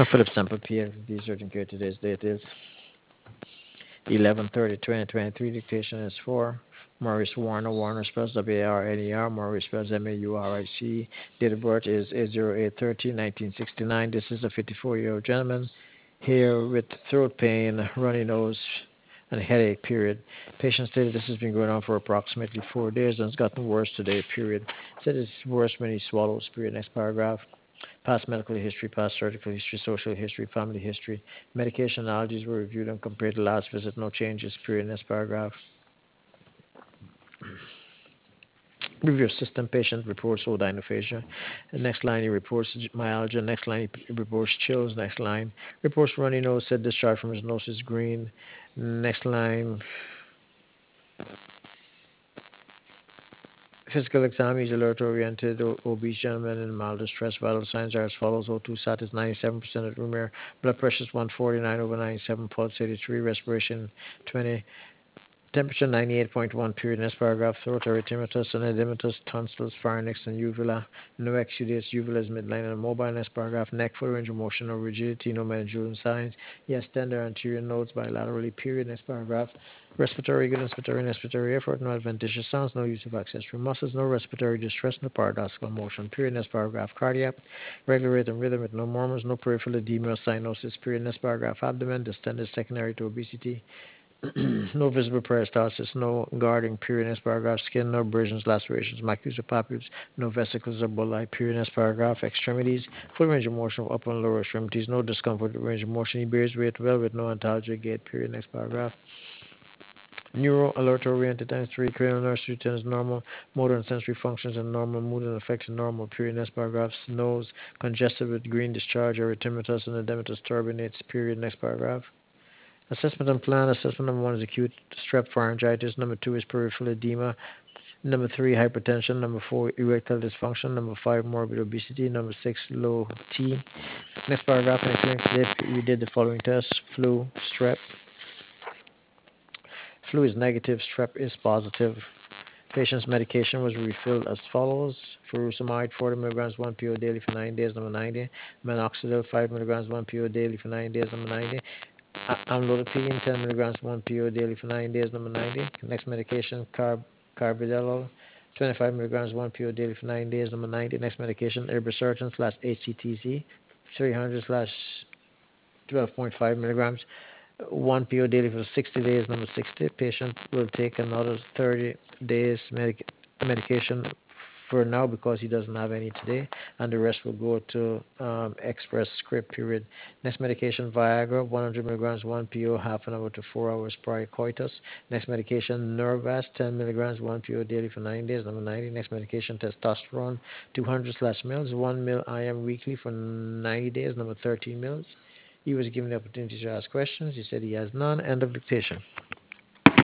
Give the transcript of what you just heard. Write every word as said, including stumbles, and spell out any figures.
Philip Sample, PhD, certain care. Today's date is eleven thirty twenty twenty-three. Dictation is for Maurice Warner. Warner spells W A R N E R. Maurice spells M A U R I C. Date of birth is eight oh eight thirteen nineteen sixty-nine. This is a fifty-four-year-old gentleman here with throat pain, runny nose, and headache, period. Patient stated this has been going on for approximately four days and it's gotten worse today, period. Said it's worse when he swallows, period. Next paragraph. Past medical history, past surgical history, social history, family history. Medication allergies were reviewed and compared to last visit. No changes, period. Next paragraph. Review of system. Patient reports odynophagia. The next line, he reports myalgia. Next line, he reports chills. Next line, reports runny nose. Said discharge from his nose is green. Next line, physical exam. He's alert oriented, obese gentleman in mild distress. Vital signs are as follows: O two sat is ninety-seven percent at room air. Blood pressure is one forty-nine over ninety-seven. Pulse eighty-three. Respiration twenty. Temperature ninety-eight point one, period. Next paragraph. Throat erythematous and edematous, tonsils, pharynx, and uvula. No exudates, uvula is midline and mobile. Next paragraph. Neck, full range of motion, no rigidity, no Manageurian signs. Yes, tender anterior nodes bilaterally, period. Next paragraph. Respiratory, good inspiratory, and expiratory effort, no adventitious sounds, no use of accessory muscles, no respiratory distress, no paradoxical motion, period. Next paragraph. Cardiac, regular rate and rhythm with no murmurs, no peripheral edema or cyanosis, period. Next paragraph. Abdomen, distended secondary to obesity. No visible peristalsis, no guarding, period. Next paragraph. Skin, no abrasions, lacerations, macules or papules, no vesicles or bulli, period. Next paragraph. Extremities, full range of motion of upper and lower extremities, no discomfort with range of motion. He bears weight well with no antalgia gait, period. Next paragraph. Neuro, alert oriented, times three, cranial nursery ten is normal, motor and sensory functions are normal, mood and affects are normal, period. Next paragraph. Nose, congested with green discharge, erythematous and edematous turbinates, period. Next paragraph. Assessment and plan. Assessment number one is acute strep pharyngitis. Number two is peripheral edema. Number three, hypertension. Number four, erectile dysfunction. Number five, morbid obesity. Number six, low T. Next paragraph. In clinic today, we did the following tests: flu, strep. Flu is negative. Strep is positive. Patient's medication was refilled as follows: furosemide, forty milligrams, one P O daily for nine days. Number ninety. Minoxidil, five milligrams, one P O daily for nine days. Number ninety. Amlodipine, ten milligrams, one P O daily for nine days, number ninety. Next medication, carb, carbidopa, twenty-five milligrams, one P O daily for nine days, number ninety. Next medication, irbesartan slash H C T C, three hundred slash twelve point five milligrams, one P O daily for sixty days, number sixty. Patient will take another thirty days medic- medication for now because he doesn't have any today, and the rest will go to um, express script, period. Next medication, Viagra, one hundred milligrams, one P O, half an hour to four hours prior coitus. Next medication, Nervast, ten milligrams, one P O daily for nine days, number ninety. Next medication, testosterone, two hundred slash mils, one mil I M weekly for ninety days, number thirteen mils. He was given the opportunity to ask questions. He said he has none. End of dictation.